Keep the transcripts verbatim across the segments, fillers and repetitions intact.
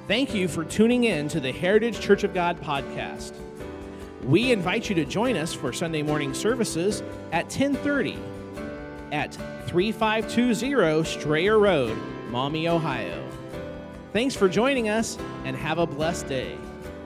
Thank you for tuning in to the Heritage Church of God podcast. We invite you to join us for Sunday morning services at ten thirty at thirty-five twenty Strayer Road, Maumee, Ohio. Thanks for joining us, and have a blessed day.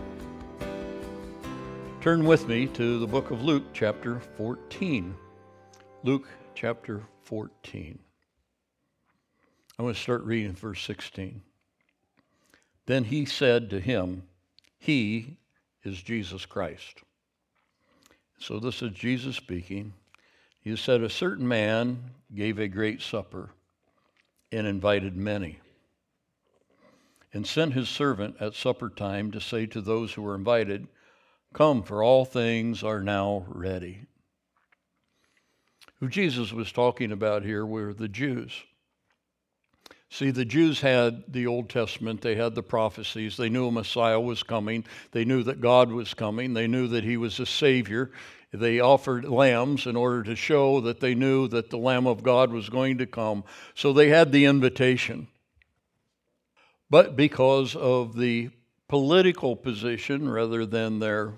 Turn with me to the book of Luke, chapter fourteen. Luke, chapter fourteen. I'm going to start reading verse sixteen. Then he said to him, he is Jesus Christ. So this is Jesus speaking. He said, a certain man gave a great supper and invited many, and sent his servant at supper time to say to those who were invited, come, for all things are now ready. Who Jesus was talking about here were the Jews. See, the Jews had the Old Testament, they had the prophecies, they knew a Messiah was coming, they knew that God was coming, they knew that he was a Savior. They offered lambs in order to show that they knew that the Lamb of God was going to come. So they had the invitation. But because of the political position rather than their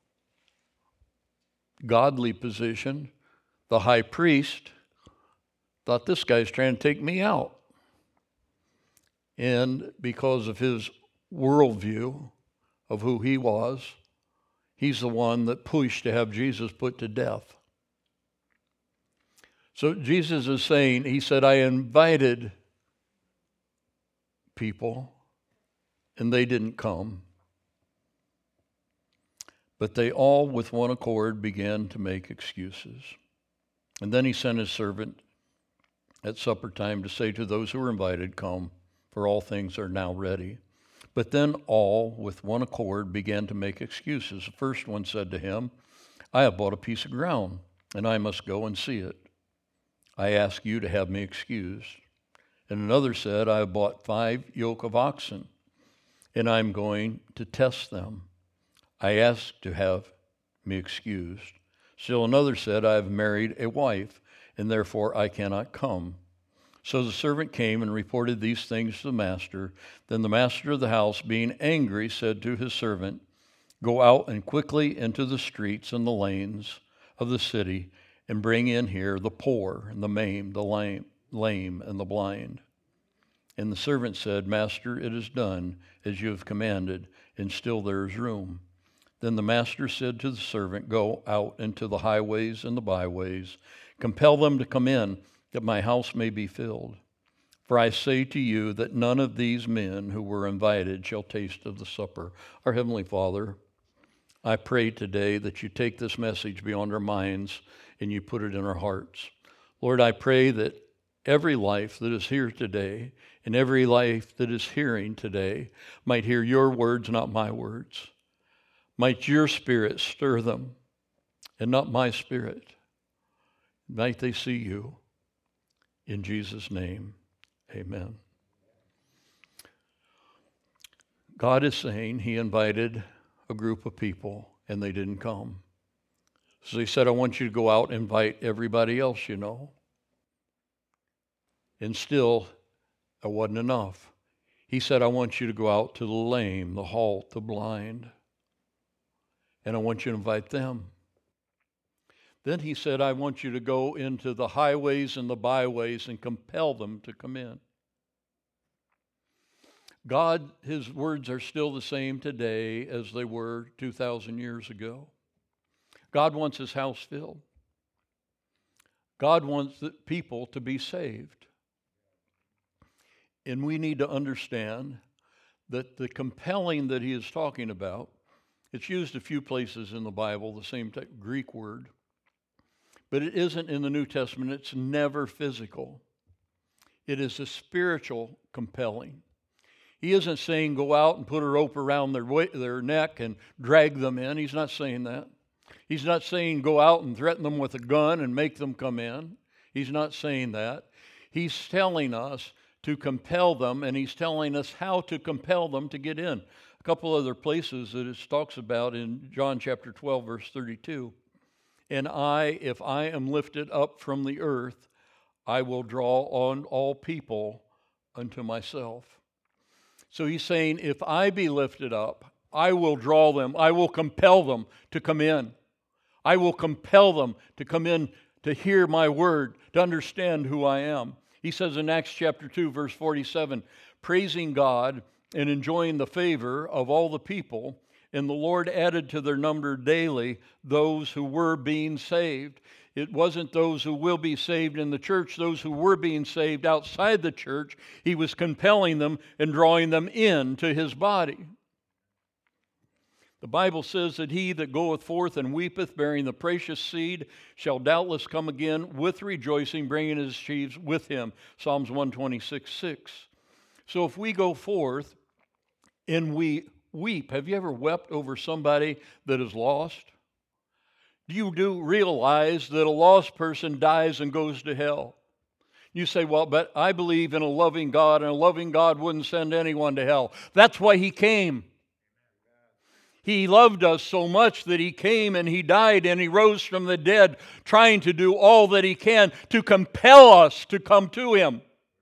godly position, the high priest thought, this guy's trying to take me out. And because of his worldview of who he was, he's the one that pushed to have Jesus put to death. So Jesus is saying, he said, I invited people, and they didn't come. But they all with one accord began to make excuses. And then he sent his servant at supper time to say to those who were invited, come, for all things are now ready. But then all with one accord began to make excuses. The first one said to him, I have bought a piece of ground, and I must go and see it. I ask you to have me excused. And another said, I have bought five yoke of oxen, and I'm going to test them. I ask to have me excused. Still another said, I have married a wife, and therefore I cannot come. So the servant came and reported these things to the master. Then the master of the house, being angry, said to his servant, go out and quickly into the streets and the lanes of the city, and bring in here the poor and the maimed, the lame, lame and the blind. And the servant said, Master, it is done as you have commanded, and still there is room. Then the master said to the servant, go out into the highways and the byways, compel them to come in, that my house may be filled. For I say to you that none of these men who were invited shall taste of the supper. Our Heavenly Father, I pray today that you take this message beyond our minds and you put it in our hearts. Lord, I pray that every life that is here today and every life that is hearing today might hear your words, not my words. Might your spirit stir them and not my spirit. Might they see you. In Jesus' name, amen. God is saying he invited a group of people and they didn't come. So he said, I want you to go out and invite everybody else you know. And still, it wasn't enough. He said, I want you to go out to the lame, the halt, the blind, and I want you to invite them. Then he said, I want you to go into the highways and the byways and compel them to come in. God, his words are still the same today as they were two thousand years ago. God wants his house filled. God wants the people to be saved. And we need to understand that the compelling that he is talking about, it's used a few places in the Bible, the same type, Greek word. But it isn't in the New Testament. It's never physical. It is a spiritual compelling. He isn't saying go out and put a rope around their, wa- their neck and drag them in. He's not saying that. He's not saying go out and threaten them with a gun and make them come in. He's not saying that. He's telling us to compel them, and he's telling us how to compel them to get in. A couple other places that it talks about in John chapter twelve, verse thirty-two. And I, if I am lifted up from the earth, I will draw on all people unto myself. So he's saying, if I be lifted up, I will draw them. I will compel them to come in. I will compel them to come in to hear my word, to understand who I am. He says in Acts chapter two, verse forty-seven, praising God and enjoying the favor of all the people, and the Lord added to their number daily those who were being saved. It wasn't those who will be saved in the church, those who were being saved outside the church. He was compelling them and drawing them in to his body. The Bible says that he that goeth forth and weepeth, bearing the precious seed, shall doubtless come again with rejoicing, bringing his sheaves with him. Psalms one twenty-six, six. So if we go forth and we weep, have you ever wept over somebody that is lost? Do you do realize that a lost person dies and goes to hell? You say, well, but I believe in a loving God, and a loving God wouldn't send anyone to hell. That's why he came. He loved us so much that he came and he died and he rose from the dead, trying to do all that he can to compel us to come to him.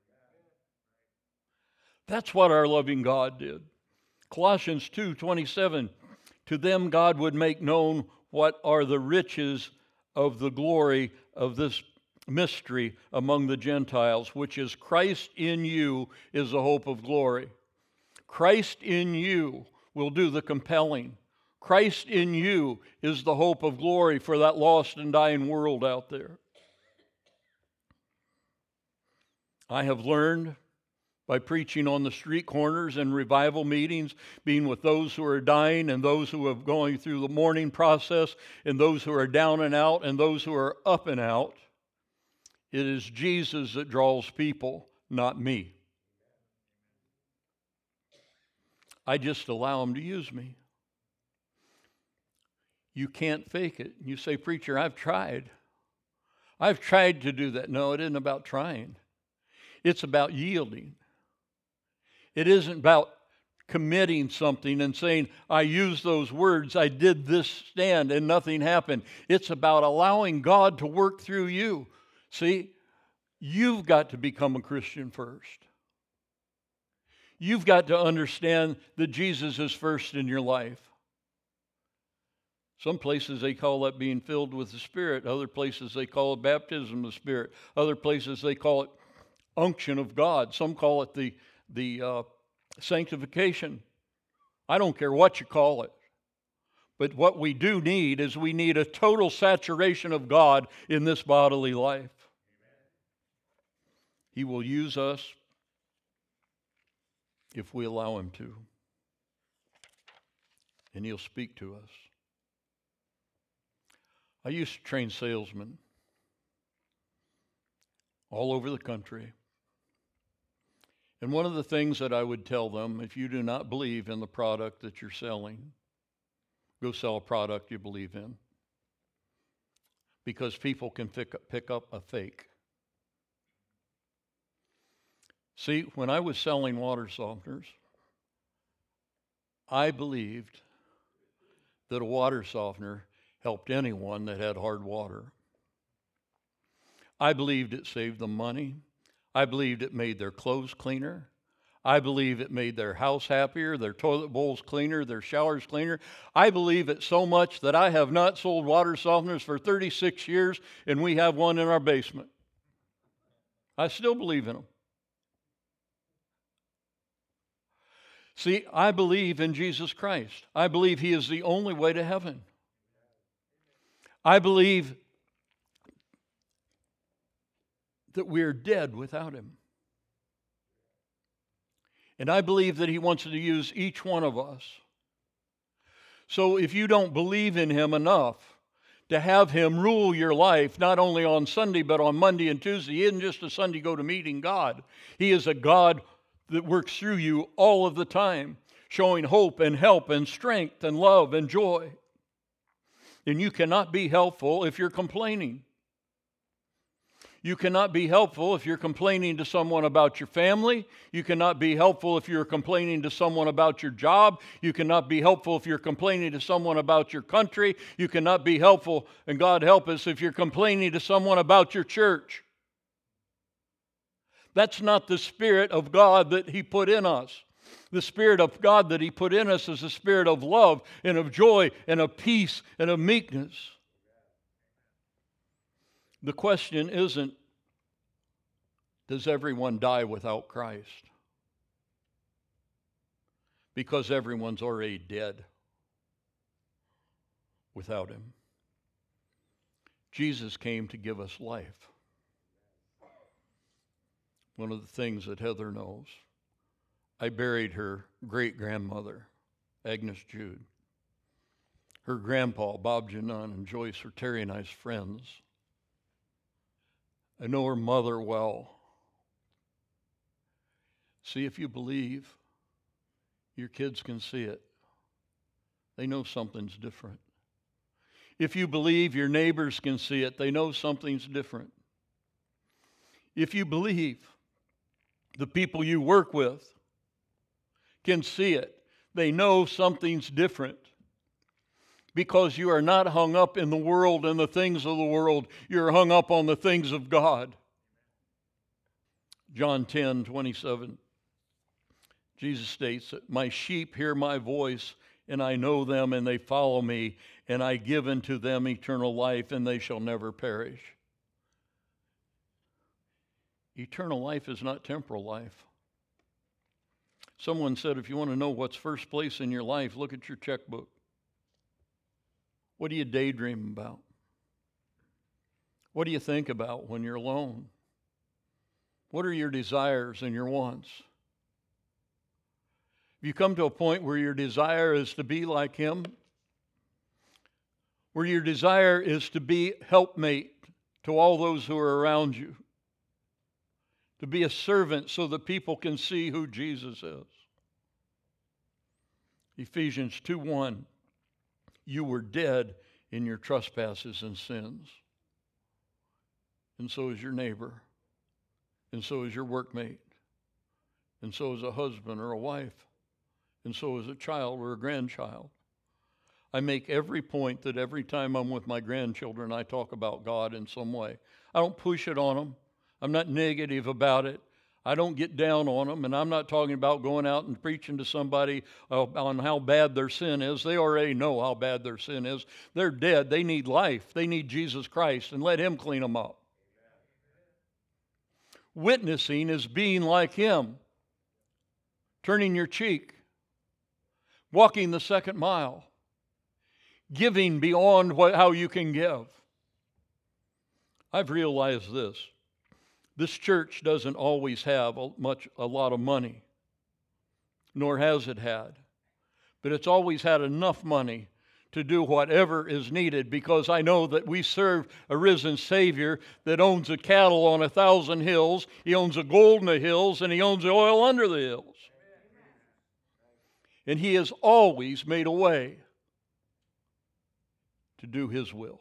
That's what our loving God did. Colossians two twenty-seven, to them God would make known what are the riches of the glory of this mystery among the Gentiles, which is Christ in you is the hope of glory. Christ in you will do the compelling. Christ in you is the hope of glory for that lost and dying world out there. I have learned by preaching on the street corners and revival meetings, being with those who are dying and those who are going through the mourning process and those who are down and out and those who are up and out. It is Jesus that draws people, not me. I just allow him to use me. You can't fake it. You say, preacher, I've tried. I've tried to do that. No, it isn't about trying. It's about yielding. It isn't about committing something and saying, I used those words, I did this stand, and nothing happened. It's about allowing God to work through you. See, you've got to become a Christian first. You've got to understand that Jesus is first in your life. Some places they call that being filled with the Spirit. Other places they call it baptism of the Spirit. Other places they call it unction of God. Some call it the the uh, sanctification. I don't care what you call it. But what we do need is we need a total saturation of God in this bodily life. He will use us if we allow him to. And he'll speak to us. I used to train salesmen all over the country. And one of the things that I would tell them, if you do not believe in the product that you're selling, go sell a product you believe in. Because people can pick up, pick up a fake. See, when I was selling water softeners, I believed that a water softener helped anyone that had hard water. I believed it saved them money. I believed it made their clothes cleaner. I believe it made their house happier, their toilet bowls cleaner, their showers cleaner. I believe it so much that I have not sold water softeners for thirty-six years, and we have one in our basement. I still believe in them. See, I believe in Jesus Christ. I believe he is the only way to heaven. I believe that we are dead without him. And I believe that he wants to use each one of us. So if you don't believe in him enough to have him rule your life, not only on Sunday, but on Monday and Tuesday, he isn't just a Sunday go to meeting God. He is a God that works through you all of the time, showing hope and help and strength and love and joy. And you cannot be helpful if you're complaining. You cannot be helpful if you're complaining to someone about your family. You cannot be helpful if you're complaining to someone about your job. You cannot be helpful if you're complaining to someone about your country. You cannot be helpful, and God help us, if you're complaining to someone about your church. That's not the Spirit of God that he put in us. The Spirit of God that He put in us is a spirit of love and of joy and of peace and of meekness. The question isn't, does everyone die without Christ? Because everyone's already dead without Him. Jesus came to give us life. One of the things that Heather knows, I buried her great-grandmother, Agnes Jude. Her grandpa, Bob Janon, and Joyce were Terry and I's friends. I know her mother well. See, if you believe, your kids can see it. They know something's different. If you believe, your neighbors can see it. They know something's different. If you believe, the people you work with can see it. They know something's different. Because you are not hung up in the world and the things of the world. You're hung up on the things of God. John ten twenty-seven. Jesus states that my sheep hear my voice, and I know them, and they follow me, and I give unto them eternal life, and they shall never perish. Eternal life is not temporal life. Someone said, if you want to know what's first place in your life, look at your checkbook. What do you daydream about? What do you think about when you're alone? What are your desires and your wants? If you come to a point where your desire is to be like Him, where your desire is to be helpmate to all those who are around you, to be a servant so that people can see who Jesus is. Ephesians two one, you were dead in your trespasses and sins. And so is your neighbor. And so is your workmate. And so is a husband or a wife. And so is a child or a grandchild. I make every point that every time I'm with my grandchildren, I talk about God in some way. I don't push it on them. I'm not negative about it. I don't get down on them, and I'm not talking about going out and preaching to somebody uh, on how bad their sin is. They already know how bad their sin is. They're dead. They need life. They need Jesus Christ, and let Him clean them up. Amen. Witnessing is being like Him, turning your cheek, walking the second mile, giving beyond what, how you can give. I've realized this. This church doesn't always have a, much, a lot of money, nor has it had. But it's always had enough money to do whatever is needed, because I know that we serve a risen Savior that owns the cattle on a thousand hills, He owns the gold in the hills, and He owns the oil under the hills. And He has always made a way to do His will.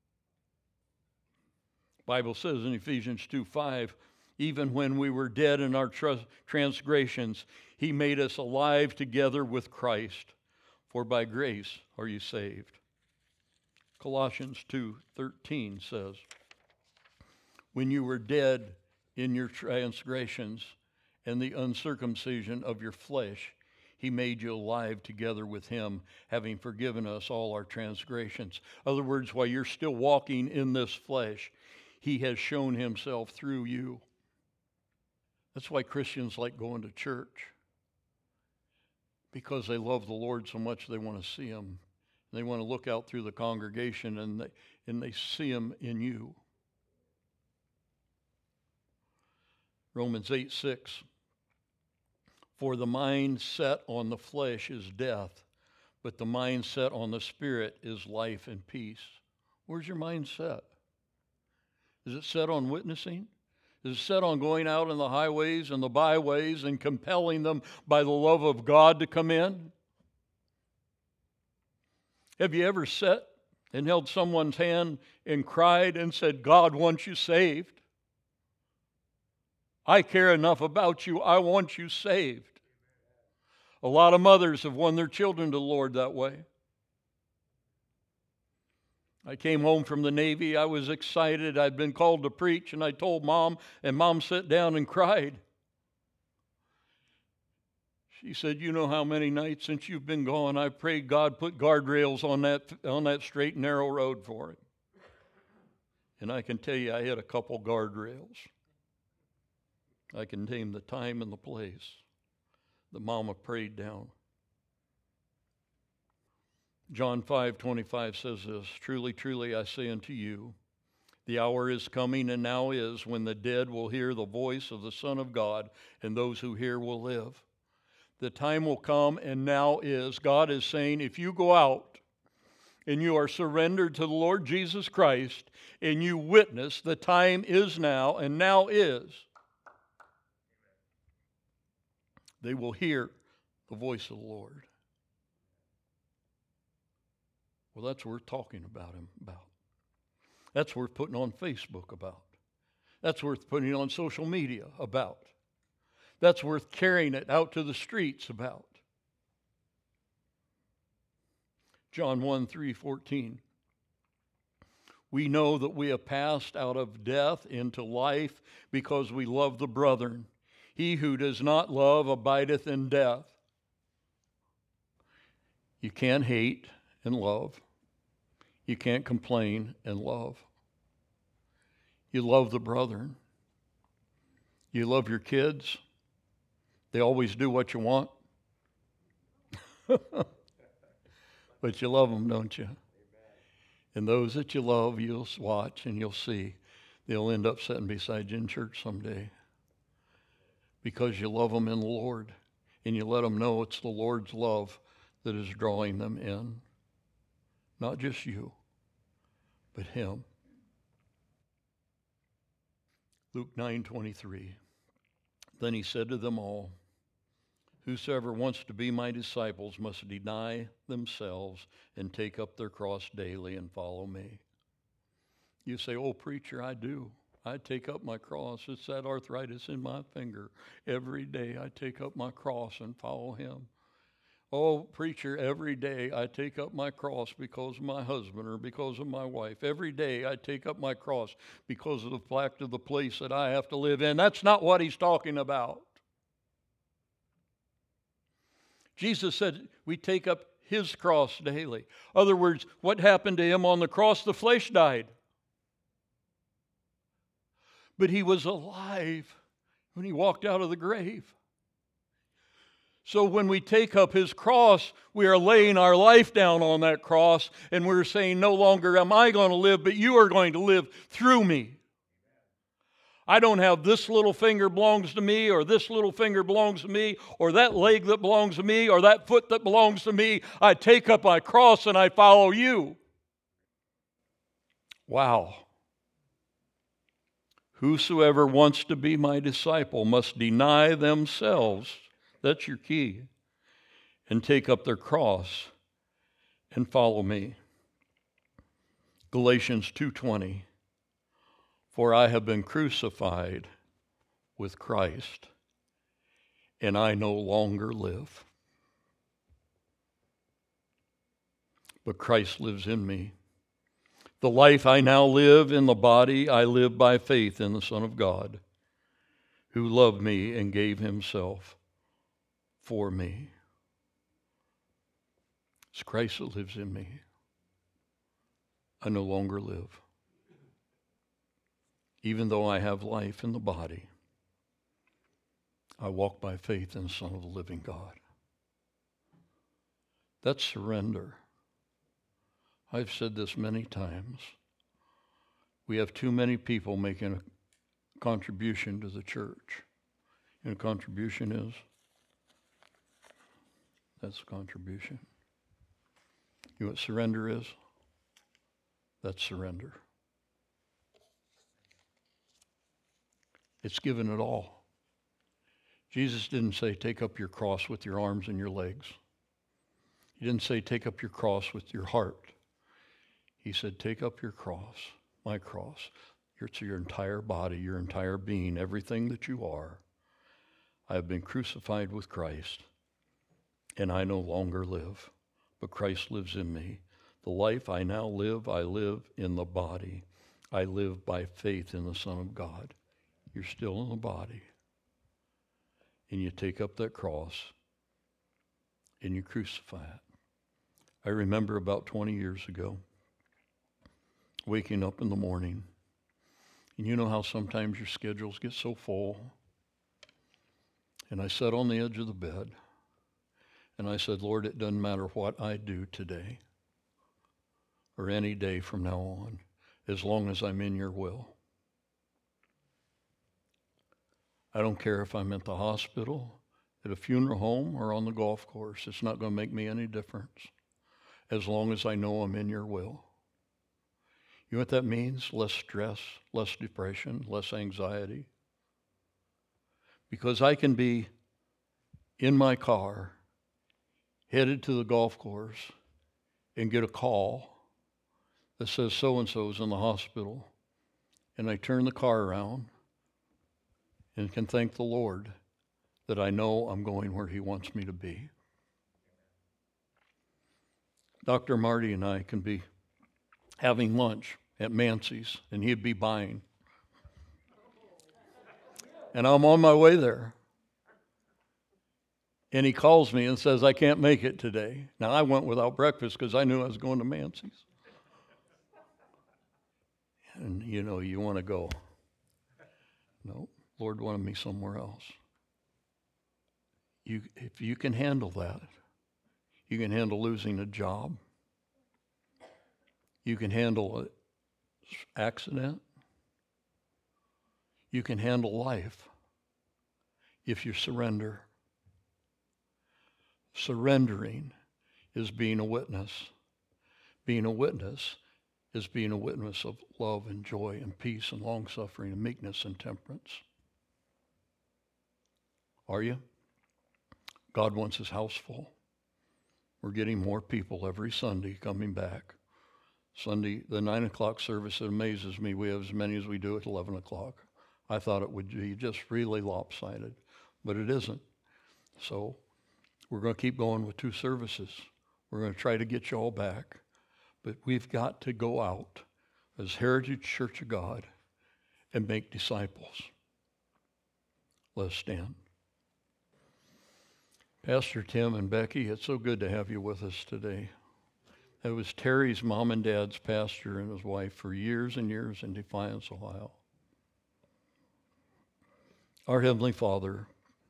The Bible says in Ephesians two five, even when we were dead in our tr- transgressions, He made us alive together with Christ. For by grace are you saved. Colossians two thirteen says, when you were dead in your transgressions and the uncircumcision of your flesh, He made you alive together with Him, having forgiven us all our transgressions. In other words, while you're still walking in this flesh, He has shown Himself through you. That's why Christians like going to church. Because they love the Lord so much they want to see Him. They want to look out through the congregation and they, and they see Him in you. Romans eight six. For the mind set on the flesh is death, but the mind set on the Spirit is life and peace. Where's your mind set? Is it set on witnessing? Is it set on going out in the highways and the byways and compelling them by the love of God to come in? Have you ever sat and held someone's hand and cried and said, God wants you saved? I care enough about you, I want you saved. A lot of mothers have won their children to the Lord that way. I came home from the Navy. I was excited. I'd been called to preach, and I told Mom, and Mom sat down and cried. She said, you know how many nights since you've been gone, I prayed God put guardrails on that, on that straight and narrow road for him. And I can tell you, I hit a couple guardrails. I can name the time and the place that Mama prayed down. John five twenty-five says this, truly, truly, I say unto you, the hour is coming and now is when the dead will hear the voice of the Son of God, and those who hear will live. The time will come and now is. God is saying, if you go out and you are surrendered to the Lord Jesus Christ and you witness, the time is now and now is, they will hear the voice of the Lord. Well, that's worth talking about him about. That's worth putting on Facebook about. That's worth putting on social media about. That's worth carrying it out to the streets about. John one, three, fourteen. We know that we have passed out of death into life because we love the brethren. He who does not love abideth in death. You can't hate and love. You can't complain and love. You love the brethren. You love your kids. They always do what you want. But you love them, don't you? And those that you love, you'll watch and you'll see. They'll end up sitting beside you in church someday. Because you love them in the Lord. And you let them know it's the Lord's love that is drawing them in. Not just you, but him. Luke nine twenty-three. Then he said to them all, whosoever wants to be my disciples must deny themselves and take up their cross daily and follow me. You say, oh, preacher, I do. I take up my cross. It's that arthritis in my finger. Every day I take up my cross and follow him. Oh, preacher, every day I take up my cross because of my husband or because of my wife. Every day I take up my cross because of the fact of the place that I have to live in. That's not what he's talking about. Jesus said we take up his cross daily. In other words, what happened to him on the cross? The flesh died. But he was alive when he walked out of the grave. So when we take up his cross, we are laying our life down on that cross, and we're saying, no longer am I going to live, but you are going to live through me. I don't have this little finger belongs to me, or this little finger belongs to me, or that leg that belongs to me, or that foot that belongs to me. I take up my cross and I follow you. Wow. Whosoever wants to be my disciple must deny themselves. That's your key. And take up their cross and follow me. Galatians two twenty. For I have been crucified with Christ, and I no longer live. But Christ lives in me. The life I now live in the body, I live by faith in the Son of God, who loved me and gave himself for me. It's Christ that lives in me. I no longer live. Even though I have life in the body, I walk by faith in the Son of the living God. That's surrender. I've said this many times. We have too many people making a contribution to the church. And a contribution is? That's a contribution. You know what surrender is? That's surrender. It's given it all. Jesus didn't say, take up your cross with your arms and your legs. He didn't say, take up your cross with your heart. He said, take up your cross, my cross. It's your entire body, your entire being, everything that you are. I have been crucified with Christ, and I no longer live, but Christ lives in me. The life I now live, I live in the body. I live by faith in the Son of God. You're still in the body. And you take up that cross and you crucify it. I remember about twenty years ago, waking up in the morning, and you know how sometimes your schedules get so full. And I sat on the edge of the bed, and I said, Lord, it doesn't matter what I do today or any day from now on, as long as I'm in your will. I don't care if I'm at the hospital, at a funeral home, or on the golf course. It's not going to make me any difference as long as I know I'm in your will. You know what that means? Less stress, less depression, less anxiety. Because I can be in my car, headed to the golf course, and get a call that says so-and-so's in the hospital, and I turn the car around and can thank the Lord that I know I'm going where he wants me to be. Doctor Marty and I can be having lunch at Mancy's, and he'd be buying. And I'm on my way there. And he calls me and says, I can't make it today. Now, I went without breakfast because I knew I was going to Mancy's. And, you know, you want to go. No, Lord wanted me somewhere else. You, if you can handle that, you can handle losing a job. You can handle an accident. You can handle life if you surrender. Surrendering is being a witness. Being a witness is being a witness of love and joy and peace and long-suffering and meekness and temperance. Are you? God wants his house full. We're getting more people every Sunday coming back. Sunday, the nine o'clock service, it amazes me. We have as many as we do at eleven o'clock. I thought it would be just really lopsided, but it isn't. So we're going to keep going with two services. We're going to try to get you all back. But we've got to go out as Heritage Church of God and make disciples. Let's stand. Pastor Tim and Becky, it's so good to have you with us today. That was Terry's mom and dad's pastor and his wife for years and years in Defiance, Ohio. Our Heavenly Father,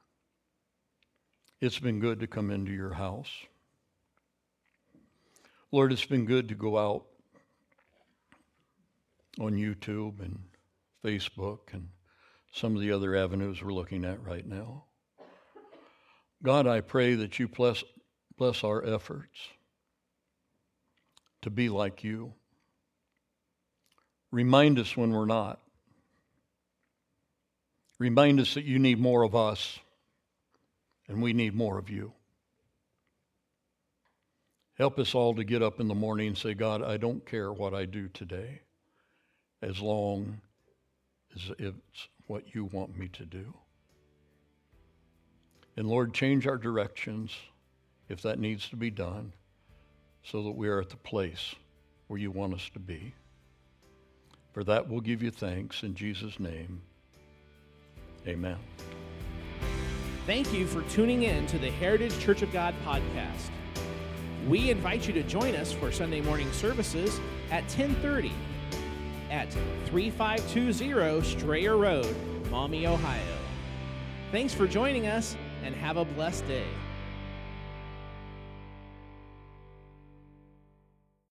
it's been good to come into your house. Lord, it's been good to go out on YouTube and Facebook and some of the other avenues we're looking at right now. God, I pray that you bless, bless our efforts to be like you. Remind us when we're not. Remind us that you need more of us and we need more of you. Help us all to get up in the morning and say, God, I don't care what I do today as long as it's what you want me to do. And Lord, change our directions if that needs to be done so that we are at the place where you want us to be. For that we'll give you thanks in Jesus' name. Amen. Thank you for tuning in to the Heritage Church of God podcast. We invite you to join us for Sunday morning services at ten thirty at thirty-five twenty Strayer Road, Maumee, Ohio. Thanks for joining us, and have a blessed day.